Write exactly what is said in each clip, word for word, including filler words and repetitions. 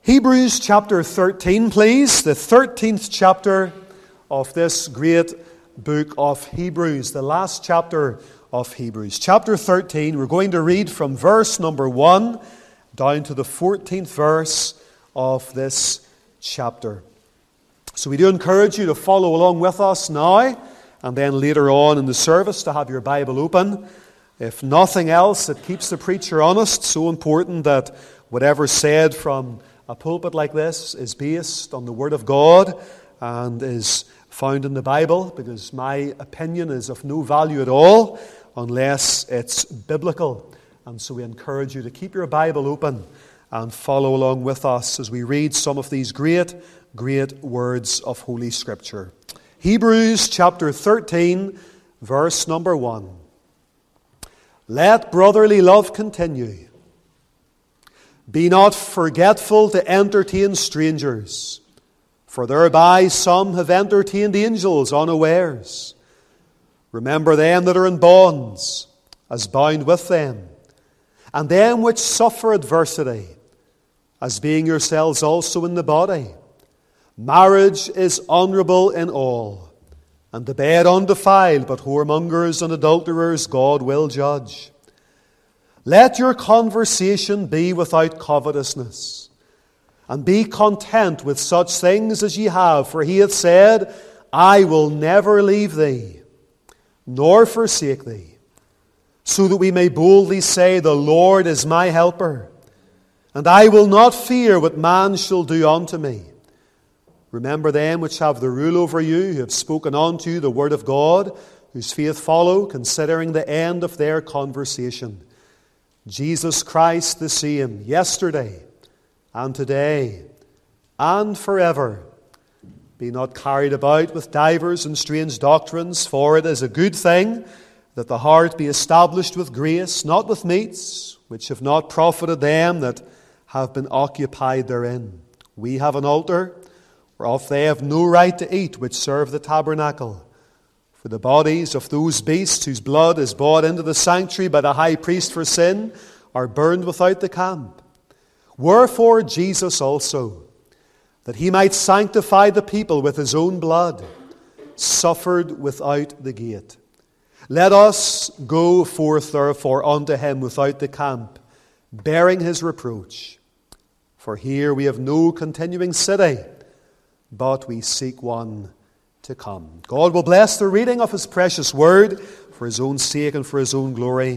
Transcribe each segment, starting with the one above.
Hebrews chapter thirteen, please. The thirteenth chapter of this great book of Hebrews. The last chapter of Hebrews. Chapter thirteen, we're going to read from verse number one down to the fourteenth verse of this chapter. So we do encourage you to follow along with us now and then later on in the service to have your Bible open. If nothing else, it keeps the preacher honest. So important that whatever's said from a pulpit like this is based on the Word of God and is found in the Bible, because my opinion is of no value at all unless it's biblical. And so we encourage you to keep your Bible open and follow along with us as we read some of these great, great words of Holy Scripture. Hebrews chapter thirteen, verse number one. Let brotherly love continue. Be not forgetful to entertain strangers, for thereby some have entertained angels unawares. Remember them that are in bonds, as bound with them, and them which suffer adversity, as being yourselves also in the body. Marriage is honourable in all, and the bed undefiled, but whoremongers and adulterers God will judge. Let your conversation be without covetousness, and be content with such things as ye have, for he hath said, I will never leave thee, nor forsake thee, so that we may boldly say, the Lord is my helper, and I will not fear what man shall do unto me. Remember them which have the rule over you, who have spoken unto you the word of God, whose faith follow, considering the end of their conversation. Jesus Christ the same, yesterday and today and forever. Be not carried about with divers and strange doctrines, for it is a good thing that the heart be established with grace, not with meats, which have not profited them that have been occupied therein. We have an altar, whereof they have no right to eat, which serve the tabernacle. For the bodies of those beasts whose blood is brought into the sanctuary by the high priest for sin are burned without the camp. Wherefore Jesus also, that he might sanctify the people with his own blood, suffered without the gate. Let us go forth therefore unto him without the camp, bearing his reproach. For here we have no continuing city, but we seek one to come. God will bless the reading of his precious word for his own sake and for his own glory.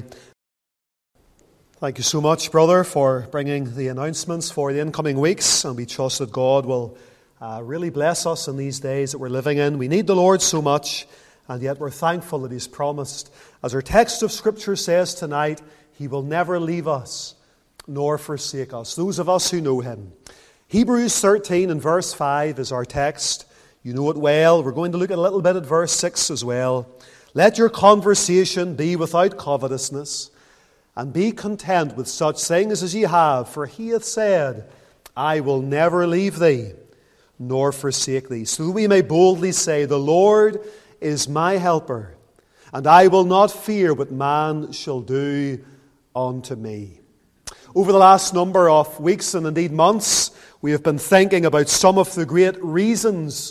Thank you so much, brother, for bringing the announcements for the incoming weeks, and we trust that God will uh, really bless us in these days that we're living in. We need the Lord so much, and yet we're thankful that he's promised, as our text of Scripture says tonight, he will never leave us nor forsake us, those of us who know him. Hebrews thirteen and verse five is our text. You know it well. We're going to look a little bit at verse six as well. Let your conversation be without covetousness, and be content with such things as ye have, for he hath said, I will never leave thee, nor forsake thee, so that we may boldly say, the Lord is my helper, and I will not fear what man shall do unto me. Over the last number of weeks and indeed months, we have been thinking about some of the great reasons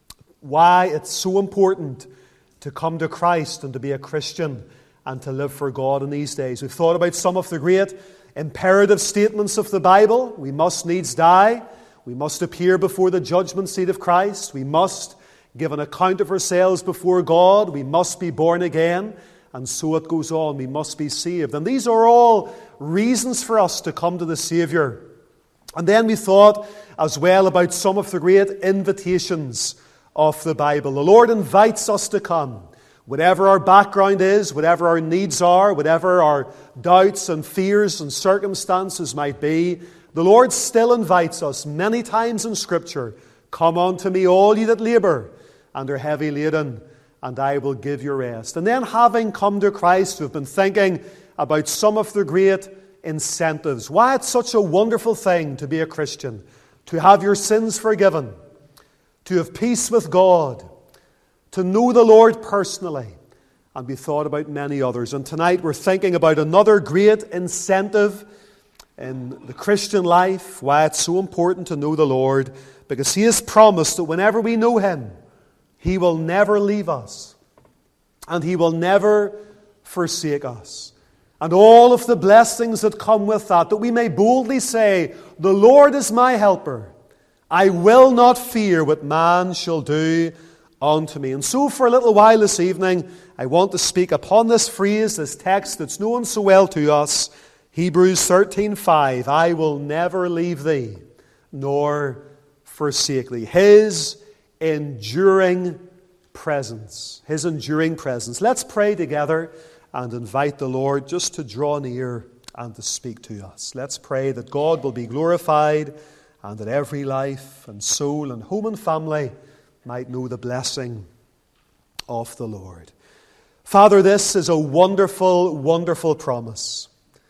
why it's so important to come to Christ and to be a Christian and to live for God in these days. We've thought about some of the great imperative statements of the Bible. We must needs die. We must appear before the judgment seat of Christ. We must give an account of ourselves before God. We must be born again. And so it goes on. We must be saved. And these are all reasons for us to come to the Savior. And then we thought as well about some of the great invitations of the Bible. The Lord invites us to come. Whatever our background is, whatever our needs are, whatever our doubts and fears and circumstances might be, the Lord still invites us many times in Scripture. Come unto me, all ye that labour and are heavy laden, and I will give you rest. And then, having come to Christ, we've been thinking about some of the great incentives. Why it's such a wonderful thing to be a Christian, to have your sins forgiven, to have peace with God, to know the Lord personally, and we thought about many others. And tonight we're thinking about another great incentive in the Christian life, why it's so important to know the Lord, because He has promised that whenever we know Him, He will never leave us, and He will never forsake us. And all of the blessings that come with that, that we may boldly say, the Lord is my helper. I will not fear what man shall do unto me. And so for a little while this evening, I want to speak upon this phrase, this text that's known so well to us, Hebrews thirteen five. I will never leave thee, nor forsake thee. His enduring presence. His enduring presence. Let's pray together and invite the Lord just to draw near and to speak to us. Let's pray that God will be glorified and that every life and soul and home and family might know the blessing of the Lord. Father, this is a wonderful, wonderful promise.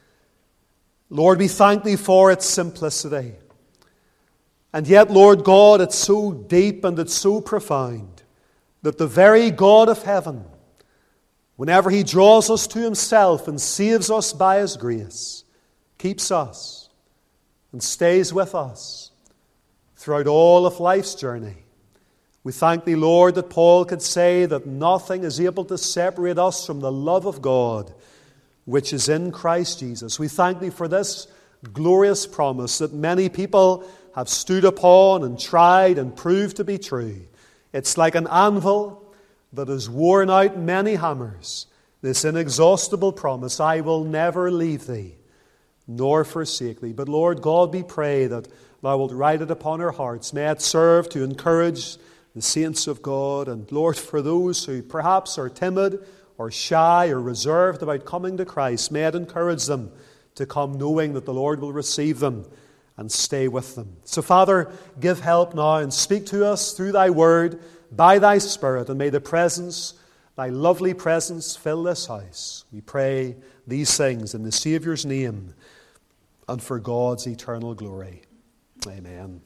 Lord, we thank Thee for its simplicity. And yet, Lord God, it's so deep and it's so profound that the very God of heaven, whenever He draws us to Himself and saves us by His grace, keeps us and stays with us throughout all of life's journey. We thank Thee, Lord, that Paul could say that nothing is able to separate us from the love of God which is in Christ Jesus. We thank Thee for this glorious promise that many people have stood upon and tried and proved to be true. It's like an anvil that has worn out many hammers. This inexhaustible promise, I will never leave Thee, nor forsake Thee. But Lord God, we pray that Thou wilt write it upon our hearts. May it serve to encourage the saints of God. And Lord, for those who perhaps are timid or shy or reserved about coming to Christ, may it encourage them to come knowing that the Lord will receive them and stay with them. So Father, give help now and speak to us through Thy word, by Thy Spirit, and may the presence, Thy lovely presence, fill this house. We pray these things in the Saviour's name and for God's eternal glory. Amen.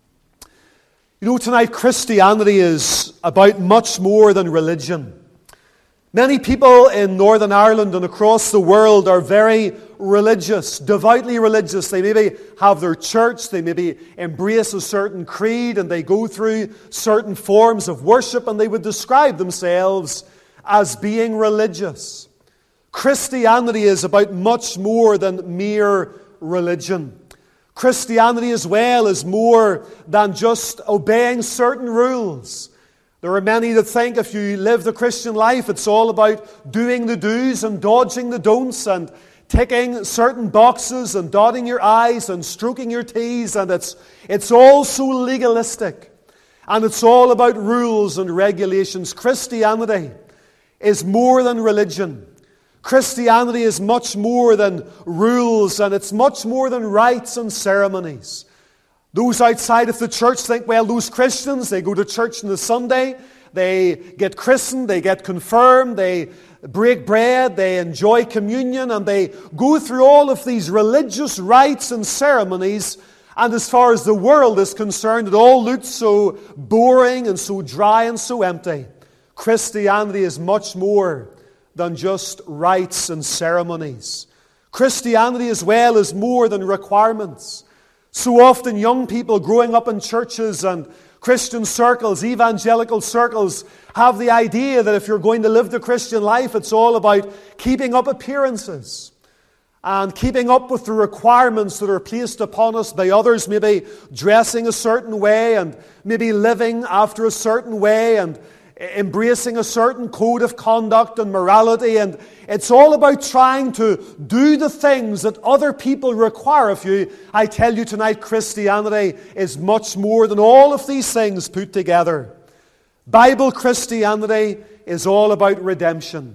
You know, tonight Christianity is about much more than religion. Many people in Northern Ireland and across the world are very religious, devoutly religious. They maybe have their church, they maybe embrace a certain creed, and they go through certain forms of worship, and they would describe themselves as being religious. Christianity is about much more than mere religion. Christianity as well is more than just obeying certain rules. There are many that think if you live the Christian life, it's all about doing the do's and dodging the don'ts and ticking certain boxes and dotting your I's and stroking your T's, and it's, it's all so legalistic. And it's all about rules and regulations. Christianity is more than religion. Christianity is much more than rules, and it's much more than rites and ceremonies. Those outside of the church think, well, those Christians, they go to church on the Sunday, they get christened, they get confirmed, they break bread, they enjoy communion, and they go through all of these religious rites and ceremonies, and as far as the world is concerned, it all looks so boring and so dry and so empty. Christianity is much more than just rites and ceremonies. Christianity as well is more than requirements. So often young people growing up in churches and Christian circles, evangelical circles, have the idea that if you're going to live the Christian life, it's all about keeping up appearances and keeping up with the requirements that are placed upon us by others, maybe dressing a certain way and maybe living after a certain way and embracing a certain code of conduct and morality. And it's all about trying to do the things that other people require of you. I tell you tonight, Christianity is much more than all of these things put together. Bible Christianity is all about redemption.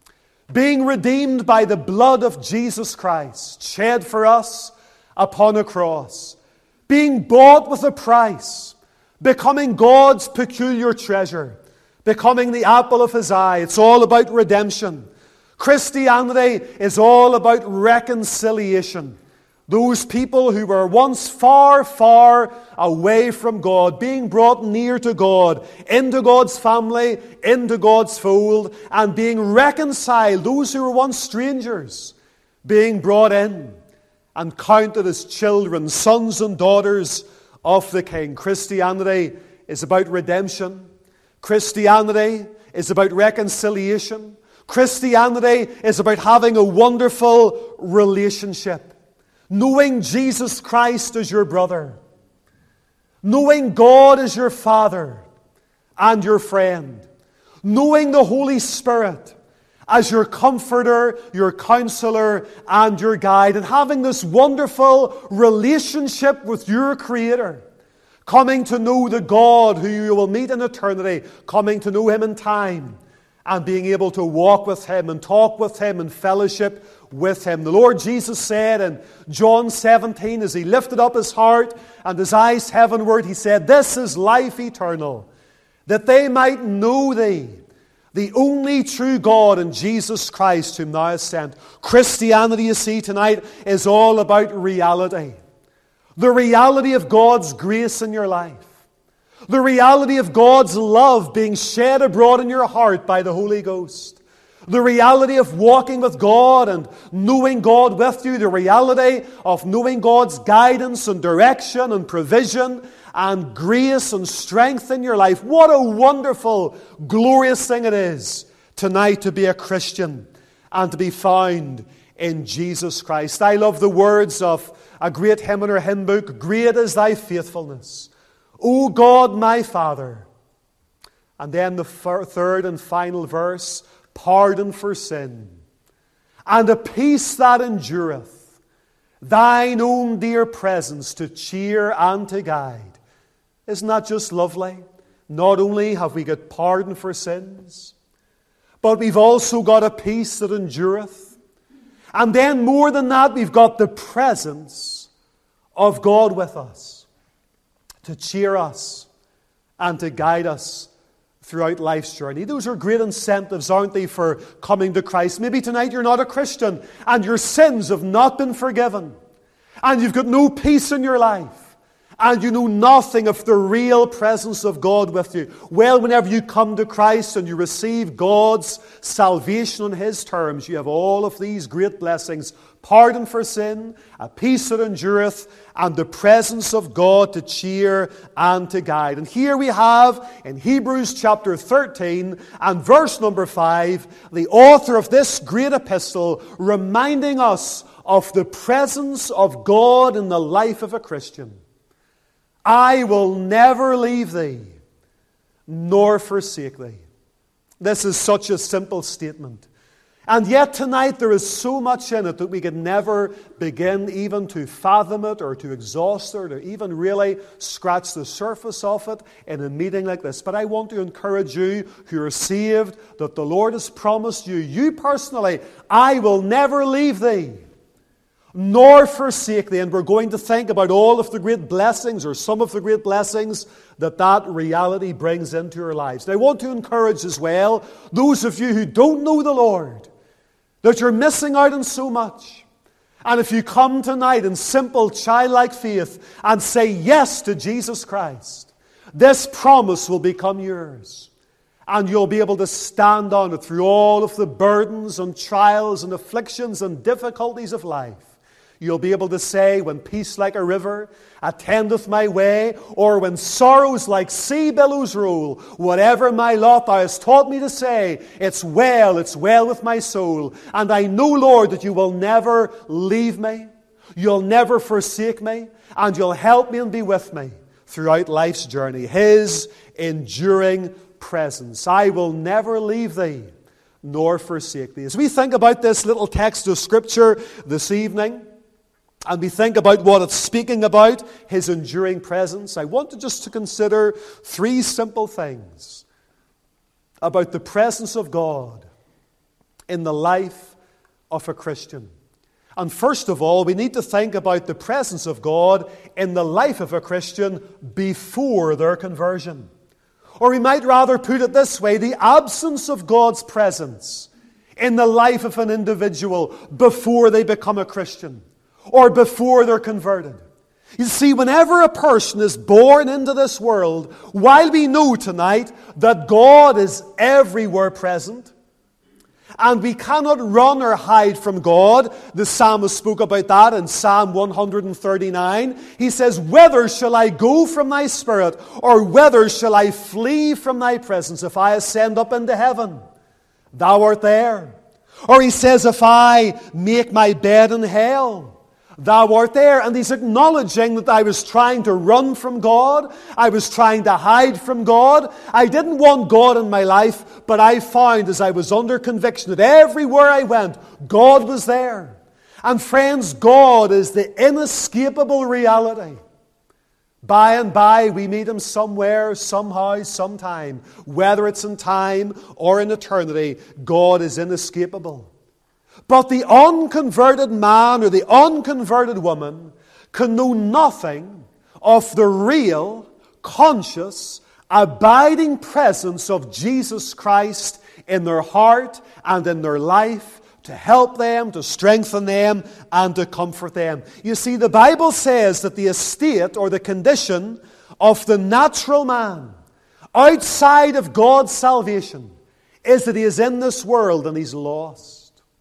Being redeemed by the blood of Jesus Christ, shed for us upon a cross. Being bought with a price. Becoming God's peculiar treasure. Becoming the apple of His eye. It's all about redemption. Christianity is all about reconciliation. Those people who were once far, far away from God, being brought near to God, into God's family, into God's fold, and being reconciled. Those who were once strangers, being brought in and counted as children, sons and daughters of the King. Christianity is about redemption. Christianity is about reconciliation. Christianity is about having a wonderful relationship. Knowing Jesus Christ as your brother. Knowing God as your Father and your friend. Knowing the Holy Spirit as your comforter, your counselor, and your guide. And having this wonderful relationship with your Creator. Coming to know the God who you will meet in eternity. Coming to know Him in time. And being able to walk with Him and talk with Him and fellowship with Him. The Lord Jesus said in John seventeen, as He lifted up His heart and His eyes heavenward, He said, "This is life eternal, that they might know Thee, the only true God, and Jesus Christ, whom Thou hast sent." Christianity, you see, tonight is all about reality. The reality of God's grace in your life. The reality of God's love being shed abroad in your heart by the Holy Ghost. The reality of walking with God and knowing God with you. The reality of knowing God's guidance and direction and provision and grace and strength in your life. What a wonderful, glorious thing it is tonight to be a Christian and to be found in Jesus Christ. I love the words of a great hymn in our hymn book. "Great is Thy faithfulness, O God my Father." And then the third and final verse, "Pardon for sin, and a peace that endureth, Thine own dear presence to cheer and to guide." Isn't that just lovely? Not only have we got pardon for sins, but we've also got a peace that endureth. And then more than that, we've got the presence of God with us, to cheer us and to guide us throughout life's journey. Those are great incentives, aren't they, for coming to Christ? Maybe tonight you're not a Christian and your sins have not been forgiven and you've got no peace in your life and you know nothing of the real presence of God with you. Well, whenever you come to Christ and you receive God's salvation on His terms, you have all of these great blessings: pardon for sin, a peace that endureth, and the presence of God to cheer and to guide. And here we have in Hebrews chapter thirteen and verse number five, the author of this great epistle reminding us of the presence of God in the life of a Christian. "I will never leave thee, nor forsake thee." This is such a simple statement. And yet tonight there is so much in it that we can never begin even to fathom it or to exhaust it or even really scratch the surface of it in a meeting like this. But I want to encourage you who are saved that the Lord has promised you, you personally, "I will never leave thee, nor forsake thee." And we're going to think about all of the great blessings or some of the great blessings that that reality brings into our lives. And I want to encourage as well those of you who don't know the Lord, that you're missing out on so much. And if you come tonight in simple childlike faith and say yes to Jesus Christ, this promise will become yours. And you'll be able to stand on it through all of the burdens and trials and afflictions and difficulties of life. You'll be able to say, "When peace like a river attendeth my way, or when sorrows like sea billows roll, whatever my lot Thou hast taught me to say, it's well, it's well with my soul. And I know, Lord, that You will never leave me, You'll never forsake me, and You'll help me and be with me throughout life's journey." His enduring presence. "I will never leave thee, nor forsake thee." As we think about this little text of Scripture this evening, and we think about what it's speaking about, His enduring presence, I want to just to consider three simple things about the presence of God in the life of a Christian. And first of all, we need to think about the presence of God in the life of a Christian before their conversion. Or we might rather put it this way: the absence of God's presence in the life of an individual before they become a Christian, or before they're converted. You see, whenever a person is born into this world, while we know tonight that God is everywhere present, And we cannot run or hide from God. The psalmist spoke about that in Psalm one thirty-nine. He says, "Whither shall I go from thy spirit? Or whither shall I flee from thy presence? If I ascend up into heaven, thou art there." Or he says, "If I make my bed in hell, thou art there." And he's acknowledging that I was trying to run from God. I was trying to hide from God. I didn't want God in my life, but I found as I was under conviction that everywhere I went, God was there. And friends, God is the inescapable reality. By and by, we meet Him somewhere, somehow, sometime. Whether it's in time or in eternity, God is inescapable. But the unconverted man or the unconverted woman can know nothing of the real, conscious, abiding presence of Jesus Christ in their heart and in their life to help them, to strengthen them, and to comfort them. You see, the Bible says that the estate or the condition of the natural man outside of God's salvation is that he is in this world and he's lost.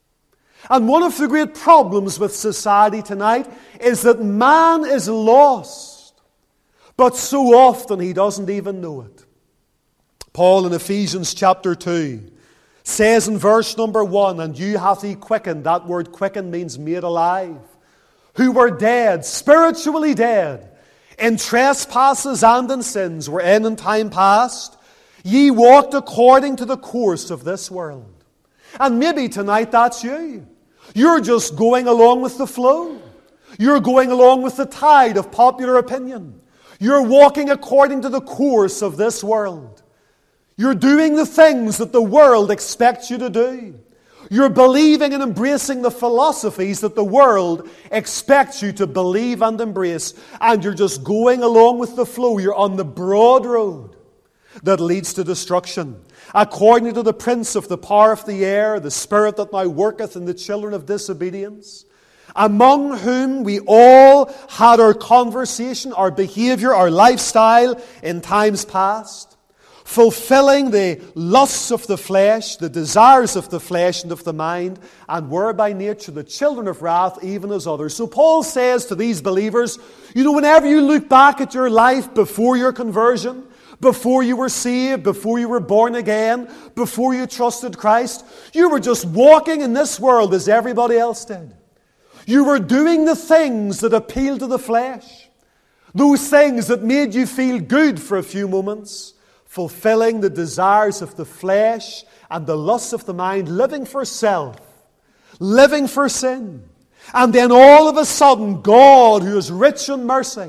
And one of the great problems with society tonight is that man is lost, but so often he doesn't even know it. Paul in Ephesians chapter two says in verse number one, "And you hath He quickened," that word quickened means made alive, "who were dead, spiritually dead, in trespasses and in sins, wherein in time past ye walked according to the course of this world." And maybe tonight that's you. You're just going along with the flow. You're going along with the tide of popular opinion. You're walking according to the course of this world. You're doing the things that the world expects you to do. You're believing and embracing the philosophies that the world expects you to believe and embrace. And you're just going along with the flow. You're on the broad road that leads to destruction. According to the prince of the power of the air, the spirit that now worketh in the children of disobedience, among whom we all had our conversation, our behavior, our lifestyle in times past, fulfilling the lusts of the flesh, the desires of the flesh and of the mind, and were by nature the children of wrath, even as others. So Paul says to these believers, you know, whenever you look back at your life before your conversion, before you were saved, before you were born again, before you trusted Christ, you were just walking in this world as everybody else did. You were doing the things that appealed to the flesh, those things that made you feel good for a few moments, fulfilling the desires of the flesh and the lusts of the mind, living for self, living for sin. And then all of a sudden, God, who is rich in mercy,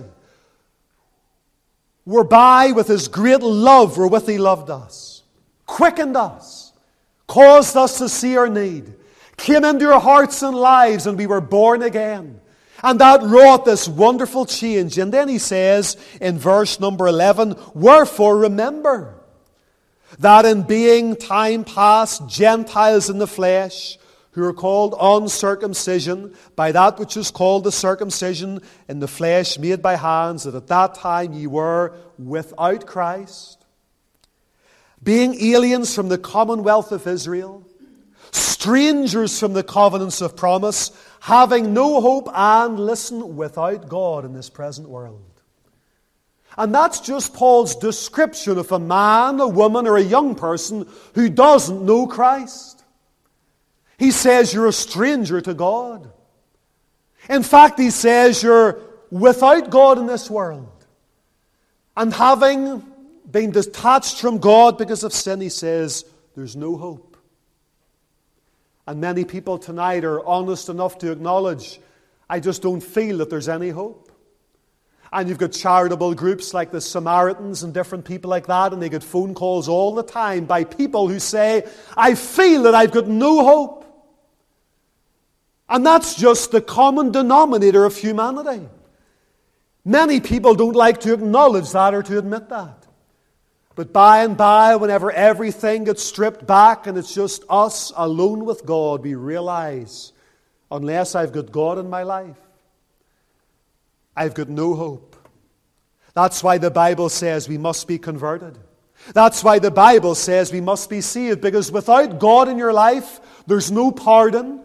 whereby with His great love wherewith He loved us, quickened us, caused us to see our need, came into our hearts and lives, and we were born again. And that wrought this wonderful change. And then he says in verse number eleven, "Wherefore remember that in being time past Gentiles in the flesh, who are called uncircumcision by that which is called the circumcision in the flesh made by hands, that at that time ye were without Christ, being aliens from the commonwealth of Israel, strangers from the covenants of promise, having no hope and," listen, "without God in this present world." And that's just Paul's description of a man, a woman, or a young person who doesn't know Christ. He says you're a stranger to God. In fact, he says you're without God in this world. And having been detached from God because of sin, he says there's no hope. And many people tonight are honest enough to acknowledge, I just don't feel that there's any hope. And you've got charitable groups like the Samaritans and different people like that, and they get phone calls all the time by people who say, I feel that I've got no hope. And that's just the common denominator of humanity. Many people don't like to acknowledge that or to admit that. But by and by, whenever everything gets stripped back and it's just us alone with God, we realize, unless I've got God in my life, I've got no hope. That's why the Bible says we must be converted. That's why the Bible says we must be saved, because without God in your life, there's no pardon.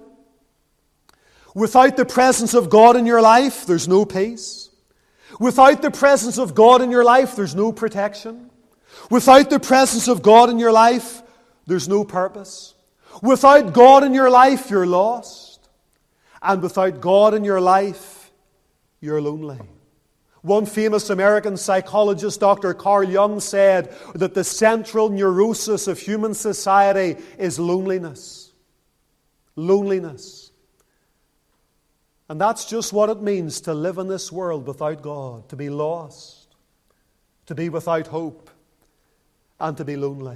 Without the presence of God in your life, there's no peace. Without the presence of God in your life, there's no protection. Without the presence of God in your life, there's no purpose. Without God in your life, you're lost. And without God in your life, you're lonely. One famous American psychologist, Doctor Carl Jung, said that the central neurosis of human society is loneliness. Loneliness. And that's just what it means to live in this world without God, to be lost, to be without hope, and to be lonely.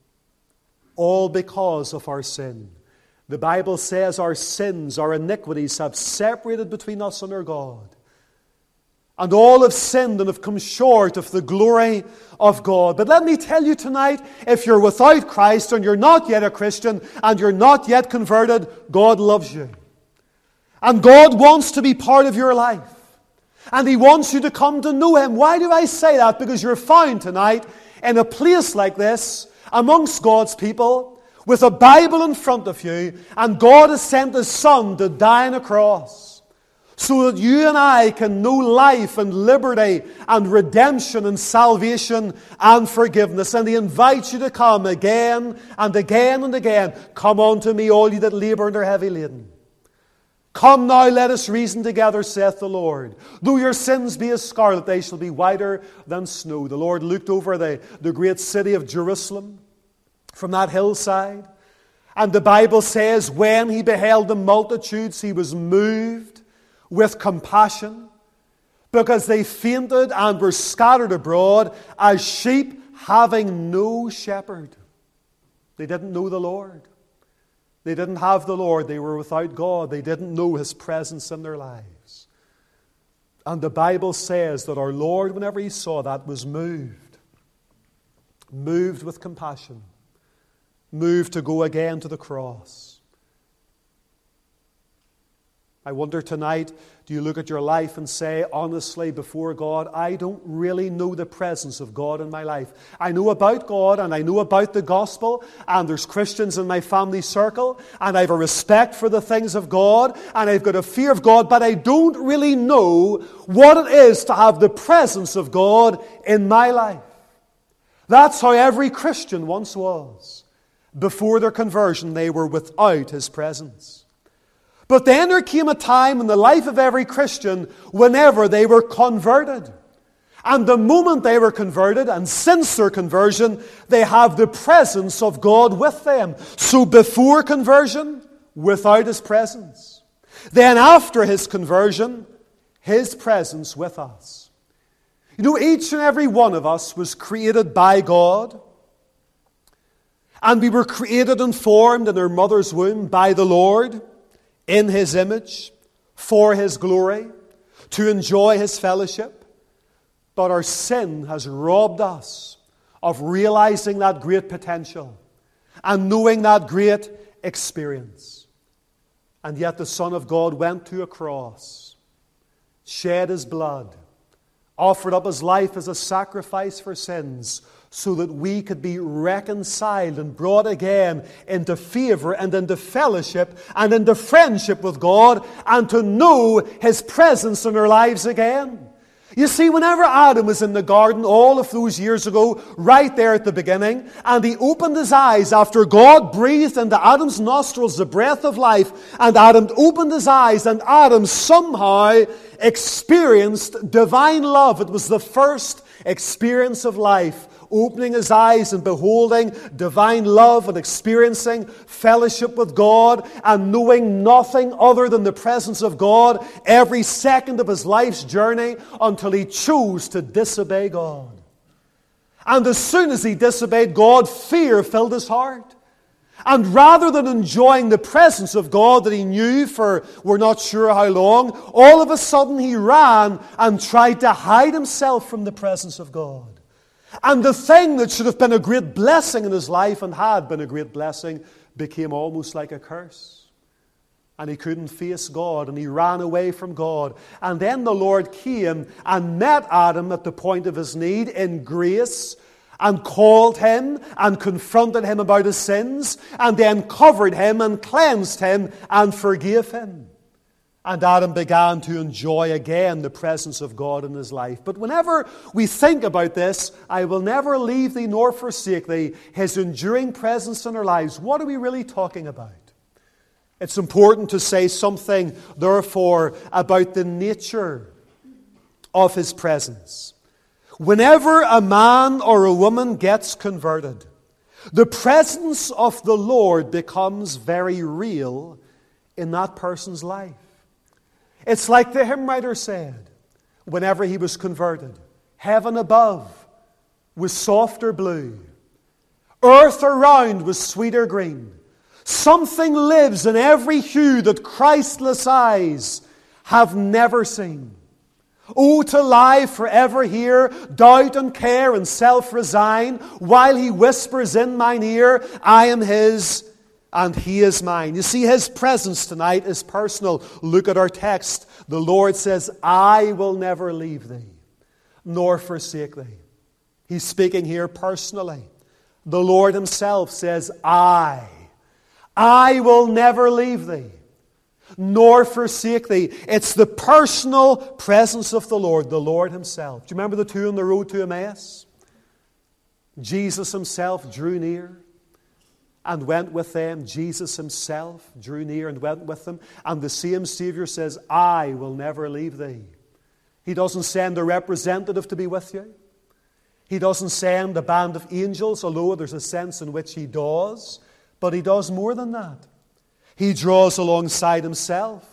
All because of our sin. The Bible says our sins, our iniquities have separated between us and our God. And all have sinned and have come short of the glory of God. But let me tell you tonight, if you're without Christ and you're not yet a Christian and you're not yet converted, God loves you. And God wants to be part of your life. And He wants you to come to know Him. Why do I say that? Because you're found tonight in a place like this, amongst God's people, with a Bible in front of you, and God has sent His Son to die on a cross, so that you and I can know life and liberty and redemption and salvation and forgiveness. And He invites you to come again and again and again. Come unto me, all ye that labour and are heavy laden. Come now, let us reason together, saith the Lord. Though your sins be as scarlet, they shall be whiter than snow. The Lord looked over the, the great city of Jerusalem from that hillside. And the Bible says, when He beheld the multitudes, He was moved with compassion, because they fainted and were scattered abroad as sheep having no shepherd. They didn't know the Lord. They didn't have the Lord. They were without God. They didn't know His presence in their lives. And the Bible says that our Lord, whenever He saw that, was moved. Moved with compassion. Moved to go again to the cross. I wonder tonight, do you look at your life and say, honestly, before God, I don't really know the presence of God in my life. I know about God and I know about the gospel, and there's Christians in my family circle, and I have a respect for the things of God, and I've got a fear of God, but I don't really know what it is to have the presence of God in my life. That's how every Christian once was. Before their conversion, they were without His presence. But then there came a time in the life of every Christian whenever they were converted. And the moment they were converted, and since their conversion, they have the presence of God with them. So before conversion, without His presence. Then after His conversion, His presence with us. You know, each and every one of us was created by God. And we were created and formed in our mother's womb by the Lord, in His image, for His glory, to enjoy His fellowship. But our sin has robbed us of realizing that great potential and knowing that great experience. And yet the Son of God went to a cross, shed His blood, offered up His life as a sacrifice for sins, so that we could be reconciled and brought again into favor and into fellowship and into friendship with God, and to know His presence in our lives again. You see, whenever Adam was in the garden all of those years ago, right there at the beginning, and he opened his eyes after God breathed into Adam's nostrils the breath of life, and Adam opened his eyes, and Adam somehow experienced divine love. It was the first experience of life. Opening his eyes and beholding divine love and experiencing fellowship with God and knowing nothing other than the presence of God every second of his life's journey until he chose to disobey God. And as soon as he disobeyed God, fear filled his heart. And rather than enjoying the presence of God that he knew for we're not sure how long, all of a sudden he ran and tried to hide himself from the presence of God. And the thing that should have been a great blessing in his life and had been a great blessing became almost like a curse. And he couldn't face God, and he ran away from God. And then the Lord came and met Adam at the point of his need in grace, and called him and confronted him about his sins, and then covered him and cleansed him and forgave him. And Adam began to enjoy again the presence of God in his life. But whenever we think about this, I will never leave thee nor forsake thee, his enduring presence in our lives, what are we really talking about? It's important to say something, therefore, about the nature of his presence. Whenever a man or a woman gets converted, the presence of the Lord becomes very real in that person's life. It's like the hymn writer said, whenever he was converted, heaven above was softer blue, earth around was sweeter green. Something lives in every hue that Christless eyes have never seen. Oh, to lie forever here, doubt and care and self resign, while he whispers in mine ear, I am his and he is mine. You see, his presence tonight is personal. Look at our text. The Lord says, I will never leave thee, nor forsake thee. He's speaking here personally. The Lord himself says, I, I will never leave thee, nor forsake thee. It's the personal presence of the Lord, the Lord himself. Do you remember the two on the road to Emmaus? Jesus himself drew near and went with them. Jesus himself drew near and went with them. And the same Savior says, I will never leave thee. He doesn't send a representative to be with you. He doesn't send a band of angels, although there's a sense in which he does. But he does more than that. He draws alongside himself.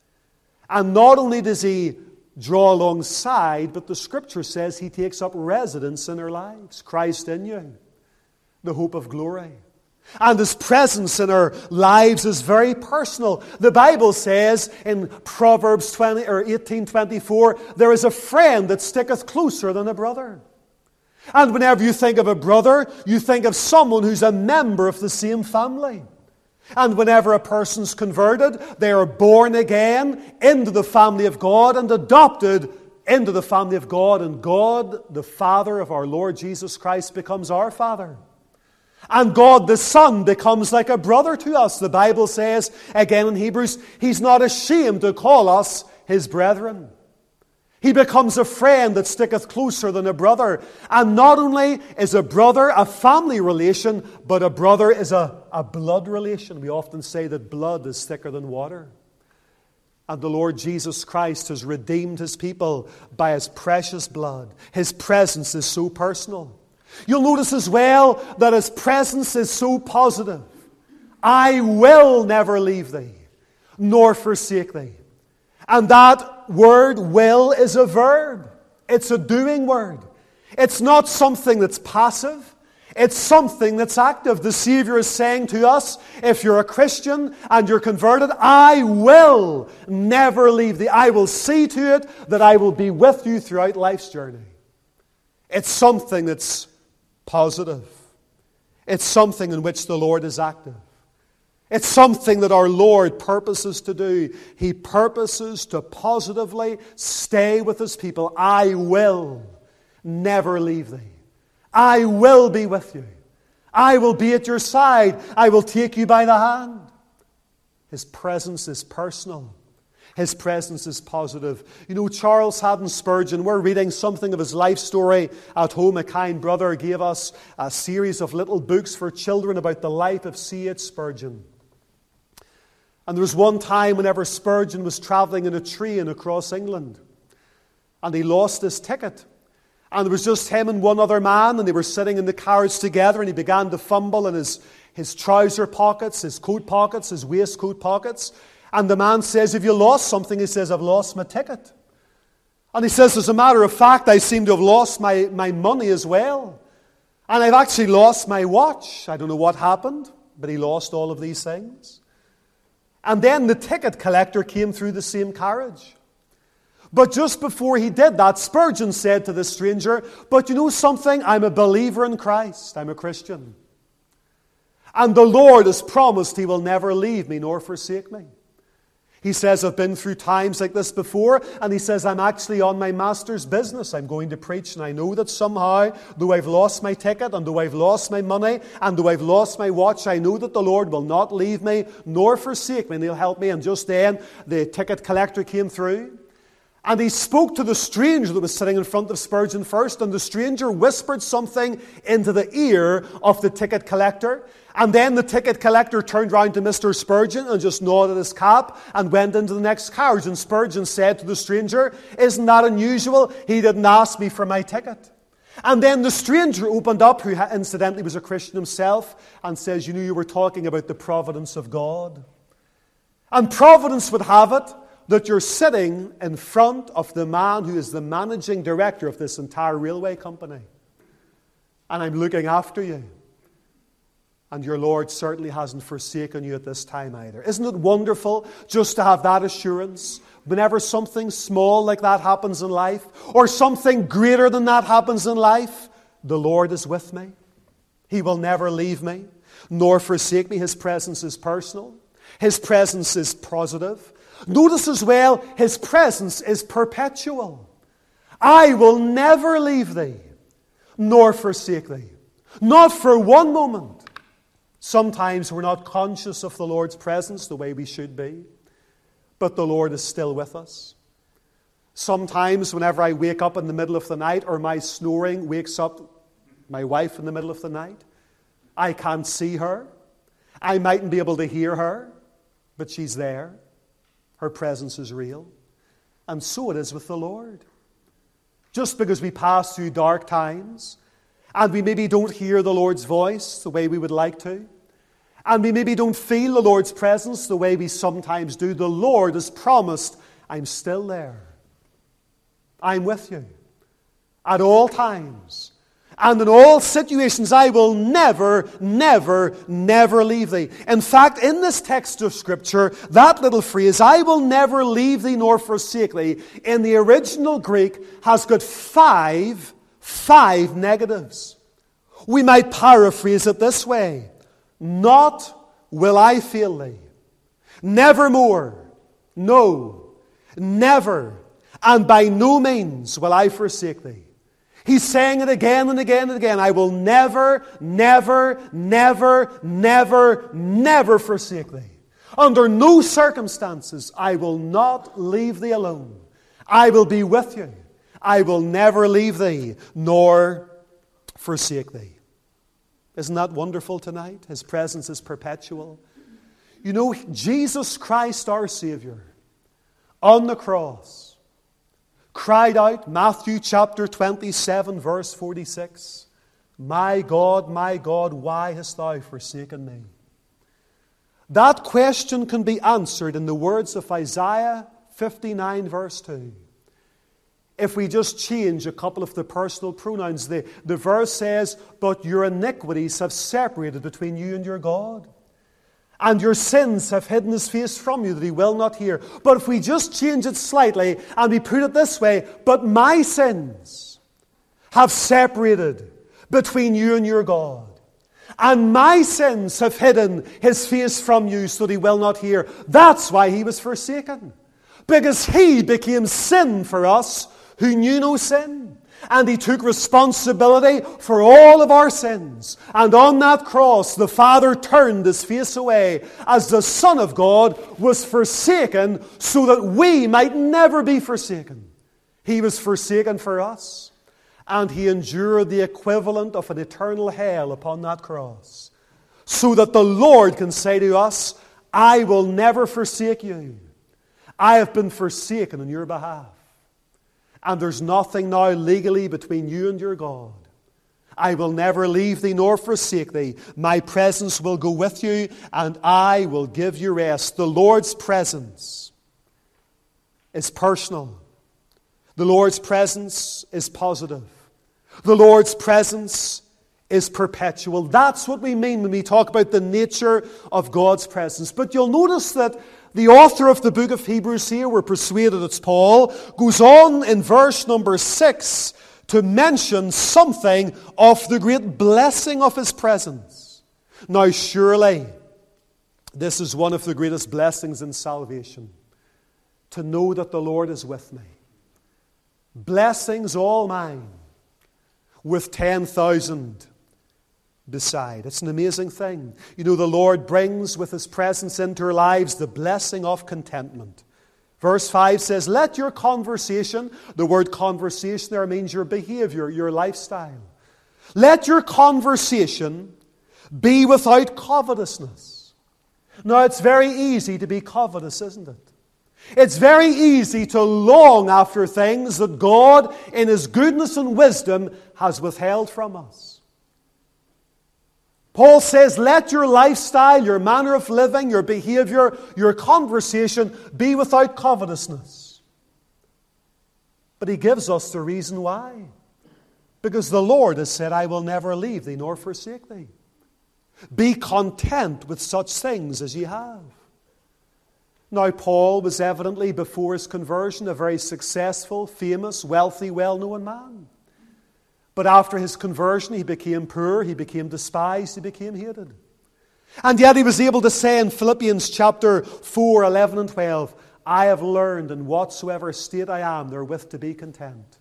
And not only does he draw alongside, but the Scripture says he takes up residence in our lives. Christ in you, the hope of glory. And his presence in our lives is very personal. The Bible says in Proverbs twenty or eighteen twenty-four, there is a friend that sticketh closer than a brother. And whenever you think of a brother, you think of someone who's a member of the same family. And whenever a person's converted, they are born again into the family of God and adopted into the family of God. And God, the Father of our Lord Jesus Christ, becomes our Father. And God the Son becomes like a brother to us. The Bible says, again in Hebrews, he's not ashamed to call us his brethren. He becomes a friend that sticketh closer than a brother. And not only is a brother a family relation, but a brother is a, a blood relation. We often say that blood is thicker than water. And the Lord Jesus Christ has redeemed his people by his precious blood. His presence is so personal. You'll notice as well that his presence is so positive. I will never leave thee, nor forsake thee. And that word will is a verb. It's a doing word. It's not something that's passive. It's something that's active. The Savior is saying to us, if you're a Christian and you're converted, I will never leave thee. I will see to it that I will be with you throughout life's journey. It's something that's positive. It's something in which the Lord is active. It's something that our Lord purposes to do. He purposes to positively stay with his people. I will never leave thee. I will be with you. I will be at your side. I will take you by the hand. His presence is personal. His presence is positive. You know, Charles Haddon Spurgeon, we're reading something of his life story at home. A kind brother gave us a series of little books for children about the life of C H Spurgeon. And there was one time whenever Spurgeon was travelling in a train across England, and he lost his ticket. And there was just him and one other man, and they were sitting in the carriage together, and he began to fumble in his, his trouser pockets, his coat pockets, his waistcoat pockets. And the man says, have you lost something? He says, I've lost my ticket. And he says, as a matter of fact, I seem to have lost my, my money as well. And I've actually lost my watch. I don't know what happened, but he lost all of these things. And then the ticket collector came through the same carriage. But just before he did that, Spurgeon said to the stranger, but you know something? I'm a believer in Christ. I'm a Christian. And the Lord has promised he will never leave me nor forsake me. He says, I've been through times like this before, and he says, I'm actually on my master's business. I'm going to preach, and I know that somehow, though I've lost my ticket, and though I've lost my money, and though I've lost my watch, I know that the Lord will not leave me, nor forsake me, and He'll help me. And just then, the ticket collector came through, and he spoke to the stranger that was sitting in front of Spurgeon first, and the stranger whispered something into the ear of the ticket collector. And then the ticket collector turned round to Mister Spurgeon and just nodded his cap and went into the next carriage. And Spurgeon said to the stranger, isn't that unusual? He didn't ask me for my ticket. And then the stranger opened up, who incidentally was a Christian himself, and says, you knew you were talking about the providence of God. And providence would have it that you're sitting in front of the man who is the managing director of this entire railway company. And I'm looking after you. And your Lord certainly hasn't forsaken you at this time either. Isn't it wonderful just to have that assurance whenever something small like that happens in life, or something greater than that happens in life? The Lord is with me. He will never leave me, nor forsake me. His presence is personal. His presence is positive. Notice as well, His presence is perpetual. I will never leave thee, nor forsake thee. Not for one moment. Sometimes we're not conscious of the Lord's presence the way we should be, but the Lord is still with us. Sometimes whenever I wake up in the middle of the night, or my snoring wakes up my wife in the middle of the night, I can't see her. I mightn't be able to hear her, but she's there. Her presence is real. And so it is with the Lord. Just because we pass through dark times, and we maybe don't hear the Lord's voice the way we would like to, and we maybe don't feel the Lord's presence the way we sometimes do, the Lord has promised, I'm still there. I'm with you at all times. And in all situations, I will never, never, never leave thee. In fact, in this text of Scripture, that little phrase, I will never leave thee nor forsake thee, in the original Greek has got five, five negatives. We might paraphrase it this way. Not will I fail thee. Nevermore. No. Never. And by no means will I forsake thee. He's saying it again and again and again. I will never, never, never, never, never forsake thee. Under no circumstances, I will not leave thee alone. I will be with you. I will never leave thee, nor forsake thee. Isn't that wonderful tonight? His presence is perpetual. You know, Jesus Christ, our Savior, on the cross, cried out, Matthew chapter twenty-seven, verse forty-six, My God, my God, why hast thou forsaken me? That question can be answered in the words of Isaiah fifty-nine, verse two. If we just change a couple of the personal pronouns, the, the verse says, But your iniquities have separated between you and your God, and your sins have hidden His face from you that He will not hear. But if we just change it slightly and we put it this way, But my sins have separated between you and your God, and my sins have hidden His face from you so that He will not hear. That's why He was forsaken. Because He became sin for us who knew no sin. And He took responsibility for all of our sins. And on that cross, the Father turned His face away as the Son of God was forsaken so that we might never be forsaken. He was forsaken for us. And He endured the equivalent of an eternal hell upon that cross, so that the Lord can say to us, I will never forsake you. I have been forsaken on your behalf. And there's nothing now legally between you and your God. I will never leave thee nor forsake thee. My presence will go with you, and I will give you rest. The Lord's presence is personal. The Lord's presence is positive. The Lord's presence is perpetual. That's what we mean when we talk about the nature of God's presence. But you'll notice that the author of the book of Hebrews here, we're persuaded it's Paul, goes on in verse number six to mention something of the great blessing of His presence. Now surely, this is one of the greatest blessings in salvation. to know that the Lord is with me. Blessings all mine, with ten thousand beside. It's an amazing thing. You know, the Lord brings with His presence into our lives the blessing of contentment. Verse five says, let your conversation, the word conversation there means your behavior, your lifestyle. Let your conversation be without covetousness. Now, it's very easy to be covetous, isn't it? It's very easy to long after things that God, in His goodness and wisdom, has withheld from us. Paul says, let your lifestyle, your manner of living, your behavior, your conversation be without covetousness. But he gives us the reason why. Because the Lord has said, I will never leave thee nor forsake thee. Be content with such things as ye have. Now, Paul was evidently, before his conversion, a very successful, famous, wealthy, well-known man. But after his conversion, he became poor, he became despised, he became hated. And yet he was able to say in Philippians chapter four, eleven and twelve, I have learned in whatsoever state I am therewith to be content.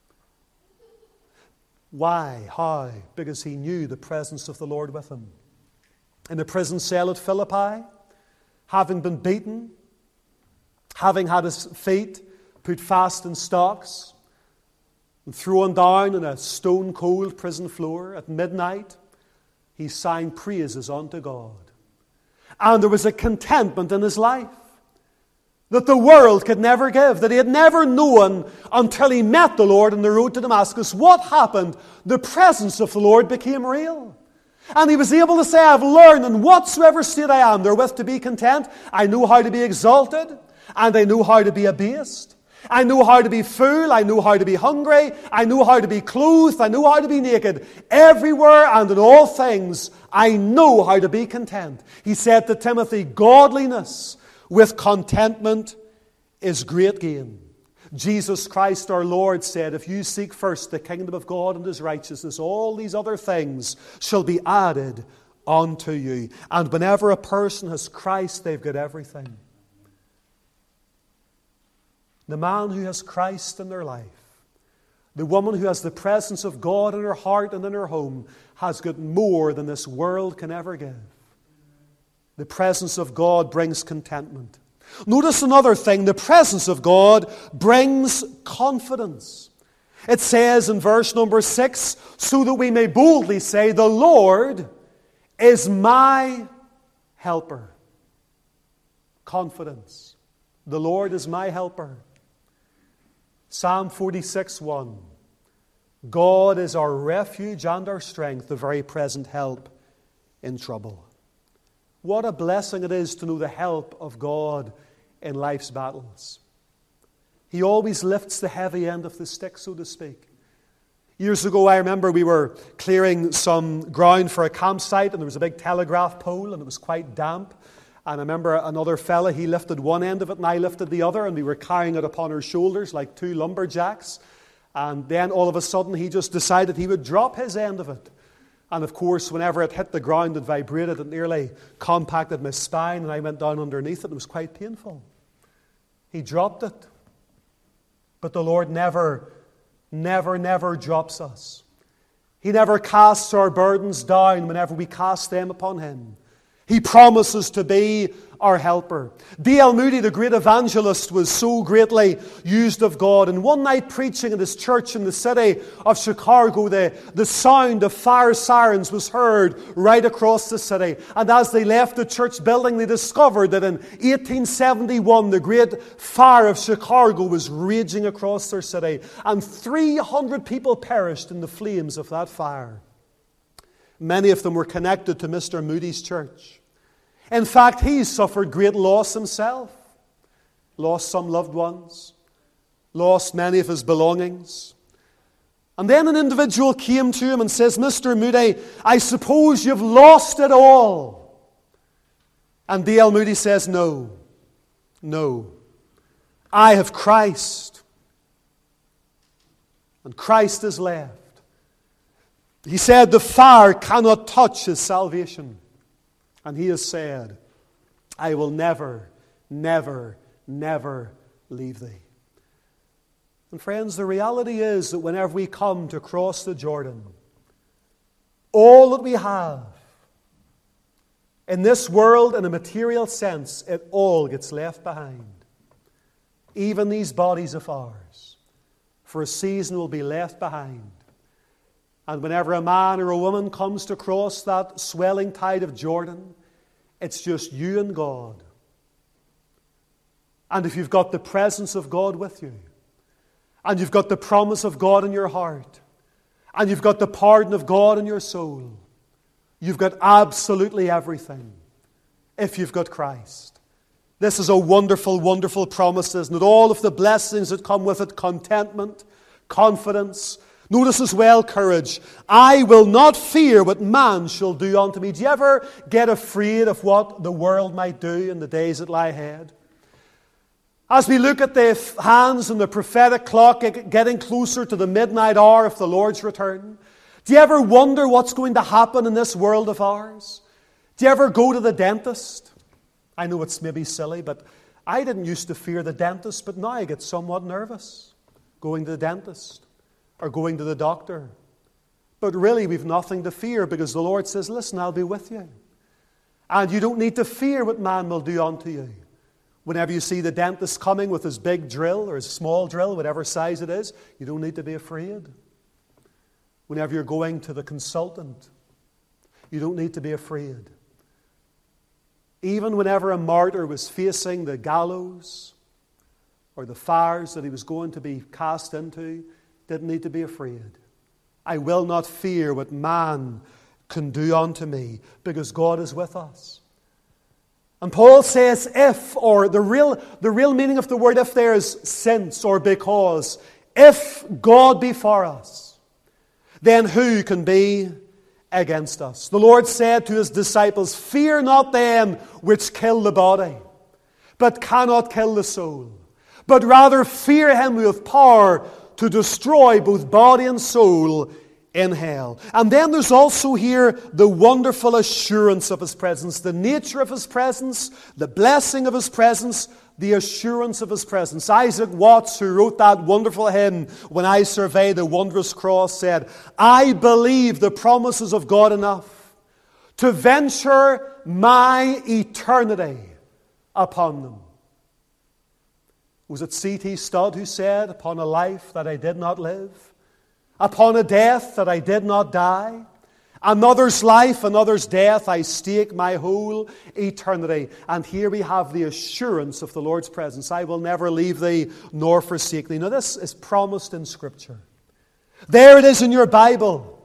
Why? How? Because he knew the presence of the Lord with him. In the prison cell at Philippi, having been beaten, having had his feet put fast in stocks, and thrown down on a stone-cold prison floor at midnight, he sang praises unto God. And there was a contentment in his life that the world could never give, that he had never known until he met the Lord on the road to Damascus. What happened? The presence of the Lord became real. And he was able to say, I've learned in whatsoever state I am therewith to be content. I know how to be exalted, and I know how to be abased. I know how to be full, I know how to be hungry, I know how to be clothed, I know how to be naked. Everywhere and in all things, I know how to be content. He said to Timothy, godliness with contentment is great gain. Jesus Christ our Lord said, if you seek first the kingdom of God and His righteousness, all these other things shall be added unto you. And whenever a person has Christ, they've got everything. The man who has Christ in their life, the woman who has the presence of God in her heart and in her home, has got more than this world can ever give. The presence of God brings contentment. Notice another thing. The presence of God brings confidence. It says in verse number six, so that we may boldly say, the Lord is my helper. Confidence. The Lord is my helper. Psalm forty-six, one. God is our refuge and our strength, the very present help in trouble. What a blessing it is to know the help of God in life's battles. He always lifts the heavy end of the stick, so to speak. Years ago, I remember we were clearing some ground for a campsite, and there was a big telegraph pole, and it was quite damp. And I remember another fella, he lifted one end of it and I lifted the other, and we were carrying it upon our shoulders like two lumberjacks. And then all of a sudden he just decided he would drop his end of it. And of course, whenever it hit the ground, it vibrated, it nearly compacted my spine, and I went down underneath it, and it was quite painful. He dropped it. But the Lord never, never, never drops us. He never casts our burdens down whenever we cast them upon Him. He promises to be our helper. D L Moody, the great evangelist, was so greatly used of God. And one night preaching in his church in the city of Chicago, the, the sound of fire sirens was heard right across the city. And as they left the church building, they discovered that in eighteen seventy-one, the great fire of Chicago was raging across their city. And three hundred people perished in the flames of that fire. Many of them were connected to Mister Moody's church. In fact, he suffered great loss himself. Lost some loved ones. Lost many of his belongings. And then an individual came to him and says, Mister Moody, I suppose you've lost it all. And D L Moody says, no, no. I have Christ. And Christ is left. He said the fire cannot touch his salvation. And he has said, I will never, never, never leave thee. And friends, the reality is that whenever we come to cross the Jordan, all that we have in this world, in a material sense, it all gets left behind. Even these bodies of ours, for a season, will be left behind. And whenever a man or a woman comes to cross that swelling tide of Jordan, it's just you and God. And if you've got the presence of God with you, and you've got the promise of God in your heart, and you've got the pardon of God in your soul, you've got absolutely everything if you've got Christ. This is a wonderful, wonderful promise, isn't it? All of the blessings that come with it, contentment, confidence. Notice as well, courage. I will not fear what man shall do unto me. Do you ever get afraid of what the world might do in the days that lie ahead? As we look at the hands and the prophetic clock getting closer to the midnight hour of the Lord's return, do you ever wonder what's going to happen in this world of ours? Do you ever go to the dentist? I know it's maybe silly, but I didn't used to fear the dentist, but now I get somewhat nervous going to the dentist or going to the doctor. But really, we've nothing to fear because the Lord says, listen, I'll be with you. And you don't need to fear what man will do unto you. Whenever you see the dentist coming with his big drill or his small drill, whatever size it is, you don't need to be afraid. Whenever you're going to the consultant, you don't need to be afraid. Even whenever a martyr was facing the gallows or the fires that he was going to be cast into, didn't need to be afraid. I will not fear what man can do unto me, because God is with us. And Paul says if, or the real, the real meaning of the word if there is since or because. If God be for us, then who can be against us? The Lord said to his disciples, fear not them which kill the body, but cannot kill the soul. But rather fear him who hath power to destroy both body and soul in hell. And then there's also here the wonderful assurance of his presence, the nature of his presence, the blessing of his presence, the assurance of his presence. Isaac Watts, who wrote that wonderful hymn, When I Survey the Wondrous Cross, said, I believe the promises of God enough to venture my eternity upon them. Was it C T Studd who said, upon a life that I did not live, upon a death that I did not die, another's life, another's death, I stake my whole eternity. And here we have the assurance of the Lord's presence. I will never leave thee nor forsake thee. Now this is promised in Scripture. There it is in your Bible,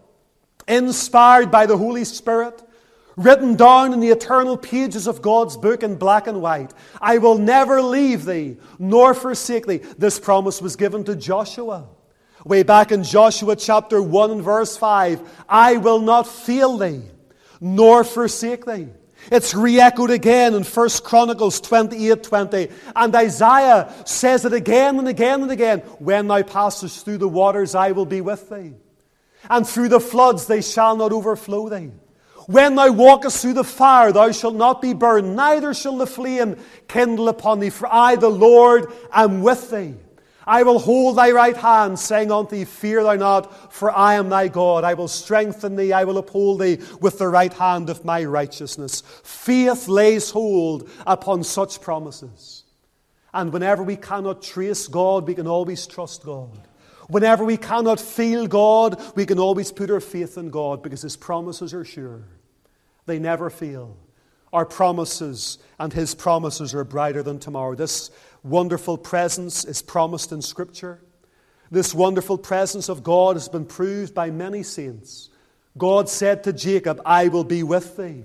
inspired by the Holy Spirit, written down in the eternal pages of God's book in black and white. I will never leave thee nor forsake thee. This promise was given to Joshua. Way back in Joshua chapter one and verse five, I will not fail thee, nor forsake thee. It's re-echoed again in First Chronicles twenty-eight twenty. And Isaiah says it again and again and again. When thou passest through the waters, I will be with thee. And through the floods, they shall not overflow thee. When thou walkest through the fire, thou shalt not be burned, neither shall the flame kindle upon thee. For I, the Lord, am with thee. I will hold thy right hand, saying unto thee, fear thou not, for I am thy God. I will strengthen thee, I will uphold thee with the right hand of my righteousness. Faith lays hold upon such promises. And whenever we cannot trace God, we can always trust God. Whenever we cannot feel God, we can always put our faith in God, because his promises are sure. They never fail. Our promises and his promises are brighter than tomorrow. This wonderful presence is promised in Scripture. This wonderful presence of God has been proved by many saints. God said to Jacob, I will be with thee.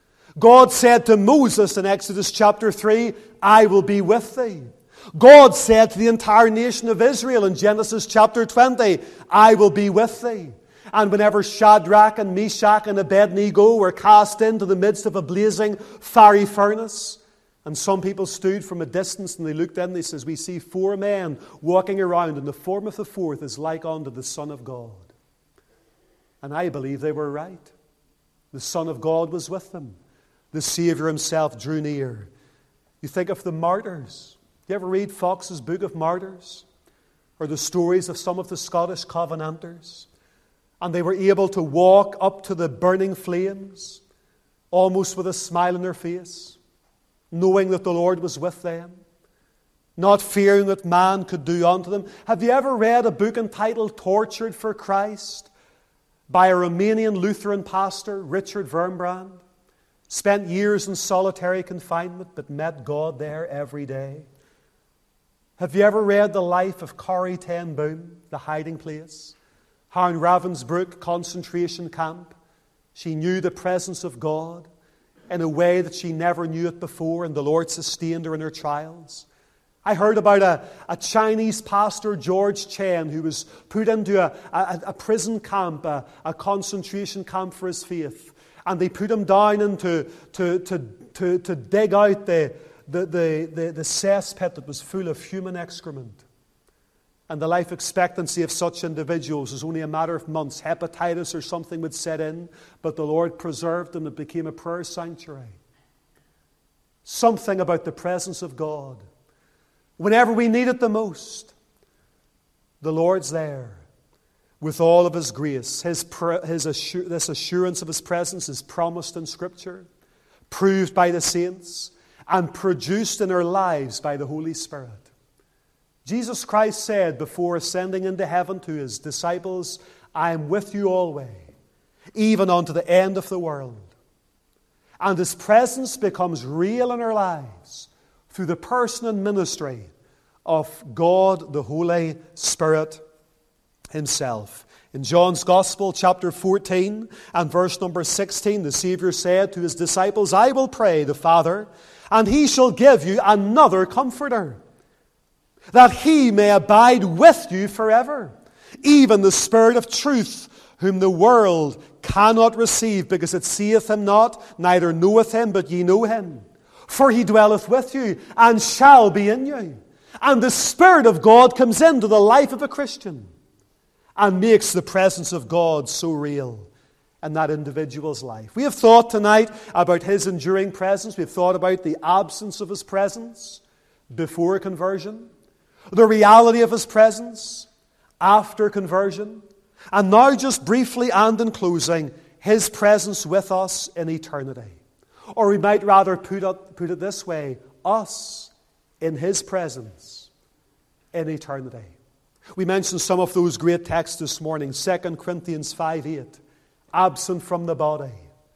God said to Moses in Exodus chapter three, I will be with thee. God said to the entire nation of Israel in Genesis chapter twenty, I will be with thee. And whenever Shadrach and Meshach and Abednego were cast into the midst of a blazing fiery furnace, and some people stood from a distance and they looked in, and they says, we see four men walking around, and the form of the fourth is like unto the Son of God. And I believe they were right. The Son of God was with them. The Savior himself drew near. You think of the martyrs You ever read Fox's Book of Martyrs? Or the stories of some of the Scottish Covenanters? And they were able to walk up to the burning flames, almost with a smile on their face, knowing that the Lord was with them, not fearing that man could do unto them. Have you ever read a book entitled Tortured for Christ by a Romanian Lutheran pastor, Richard Wurmbrand? Spent years in solitary confinement, but met God there every day. Have you ever read the life of Corrie ten Boom, The Hiding Place? How in Ravensbrück concentration camp, she knew the presence of God in a way that she never knew it before, and the Lord sustained her in her trials. I heard about a, a Chinese pastor, George Chen, who was put into a, a, a prison camp, a, a concentration camp for his faith. And they put him down into to, to, to, to dig out the, the, the, the, the cesspit that was full of human excrement. And the life expectancy of such individuals was only a matter of months. Hepatitis or something would set in, but the Lord preserved them. It became a prayer sanctuary. Something about the presence of God. Whenever we need it the most, the Lord's there with all of His grace. His, his assur- this assurance of His presence is promised in Scripture, proved by the saints, and produced in our lives by the Holy Spirit. Jesus Christ said before ascending into heaven to His disciples, I am with you always, even unto the end of the world. And His presence becomes real in our lives through the person and ministry of God, the Holy Spirit Himself. In John's Gospel, chapter fourteen and verse number sixteen, the Savior said to His disciples, I will pray the Father, and He shall give you another Comforter, that He may abide with you forever, even the Spirit of truth, whom the world cannot receive, because it seeth Him not, neither knoweth Him, but ye know Him. For He dwelleth with you, and shall be in you. And the Spirit of God comes into the life of a Christian, and makes the presence of God so real in that individual's life. We have thought tonight about His enduring presence. We've thought about the absence of His presence before conversion, the reality of His presence after conversion, and now just briefly and in closing, His presence with us in eternity. Or we might rather put it, put it this way, us in His presence in eternity. We mentioned some of those great texts this morning. Second Corinthians five eight, absent from the body,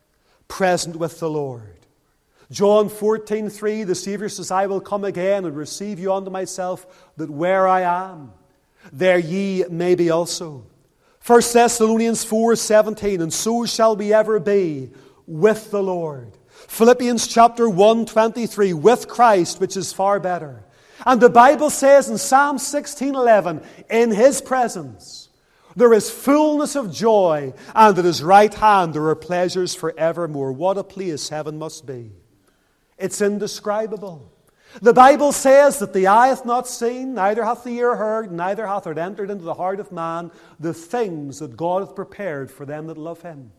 present with the Lord. John fourteen three, the Savior says, I will come again and receive you unto myself, that where I am, there ye may be also. First Thessalonians four seventeen, and so shall we ever be with the Lord. Philippians chapter one twenty-three, with Christ, which is far better. And the Bible says in Psalm sixteen eleven, in His presence there is fullness of joy, and at His right hand there are pleasures forevermore. What a place heaven must be. It's indescribable. The Bible says that the eye hath not seen, neither hath the ear heard, neither hath it entered into the heart of man, the things that God hath prepared for them that love Him.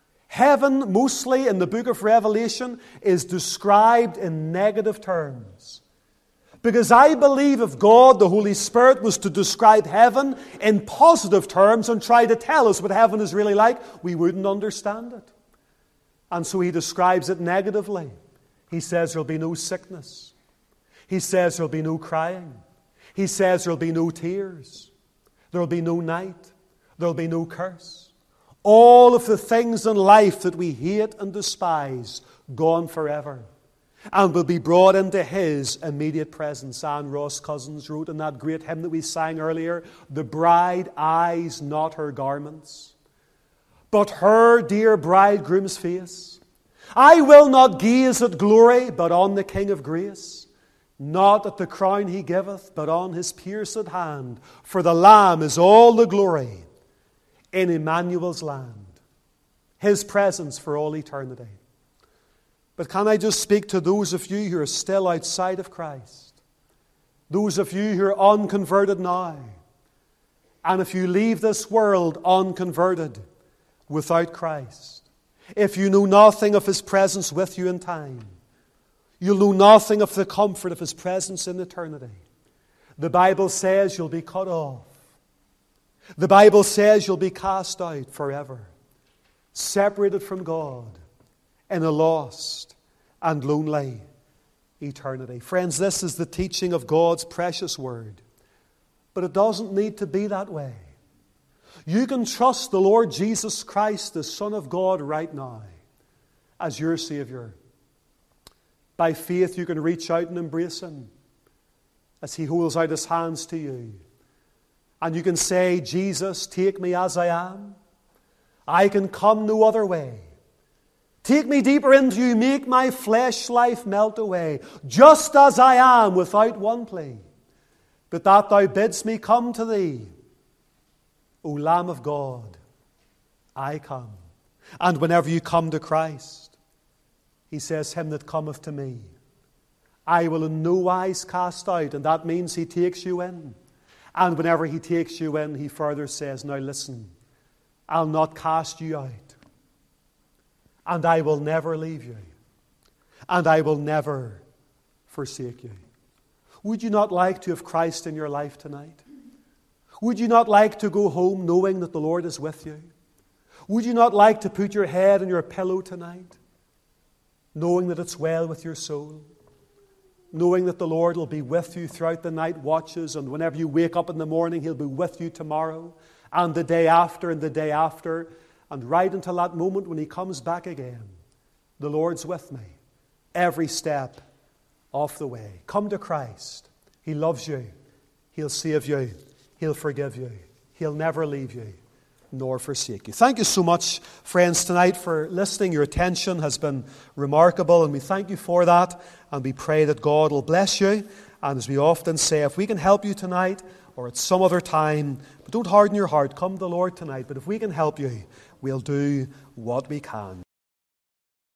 Heaven, mostly in the book of Revelation, is described in negative terms. Because I believe if God, the Holy Spirit, was to describe heaven in positive terms and try to tell us what heaven is really like, we wouldn't understand it. And so He describes it negatively. He says there'll be no sickness. He says there'll be no crying. He says there'll be no tears. There'll be no night. There'll be no curse. All of the things in life that we hate and despise, gone forever, and will be brought into His immediate presence. Anne Ross Cousins wrote in that great hymn that we sang earlier, the bride eyes not her garments, but her dear bridegroom's face. I will not gaze at glory, but on the King of grace, not at the crown He giveth, but on His pierced hand. For the Lamb is all the glory in Emmanuel's land, His presence for all eternity. But can I just speak to those of you who are still outside of Christ? Those of you who are unconverted now. And if you leave this world unconverted without Christ, if you know nothing of His presence with you in time, You'll know nothing of the comfort of His presence in eternity. The Bible says you'll be cut off. The Bible says you'll be cast out forever, separated from God in a lost and lonely eternity. Friends, this is the teaching of God's precious Word. But it doesn't need to be that way. You can trust the Lord Jesus Christ, the Son of God, right now as your Savior. By faith, you can reach out and embrace Him as He holds out His hands to you. And you can say, Jesus, take me as I am. I can come no other way. Take me deeper into you. Make my flesh life melt away, just as I am, without one plea, but that Thou bidst me come to Thee. O Lamb of God, I come. And whenever you come to Christ, He says, him that cometh to me, I will in no wise cast out. And that means He takes you in. And whenever He takes you in, He further says, now listen, I'll not cast you out. And I will never leave you. And I will never forsake you. Would you not like to have Christ in your life tonight? Would you not like to go home knowing that the Lord is with you? Would you not like to put your head on your pillow tonight, knowing that it's well with your soul? Knowing that the Lord will be with you throughout the night watches, and whenever you wake up in the morning, He'll be with you tomorrow, and the day after, and the day after, and right until that moment when He comes back again. The Lord's with me every step of the way. Come to Christ. He loves you. He'll save you. He'll forgive you. He'll never leave you nor forsake you. Thank you so much, friends, tonight for listening. Your attention has been remarkable, and we thank you for that, and we pray that God will bless you. And as we often say, if we can help you tonight or at some other time, but don't harden your heart, come to the Lord tonight. But if we can help you, we'll do what we can.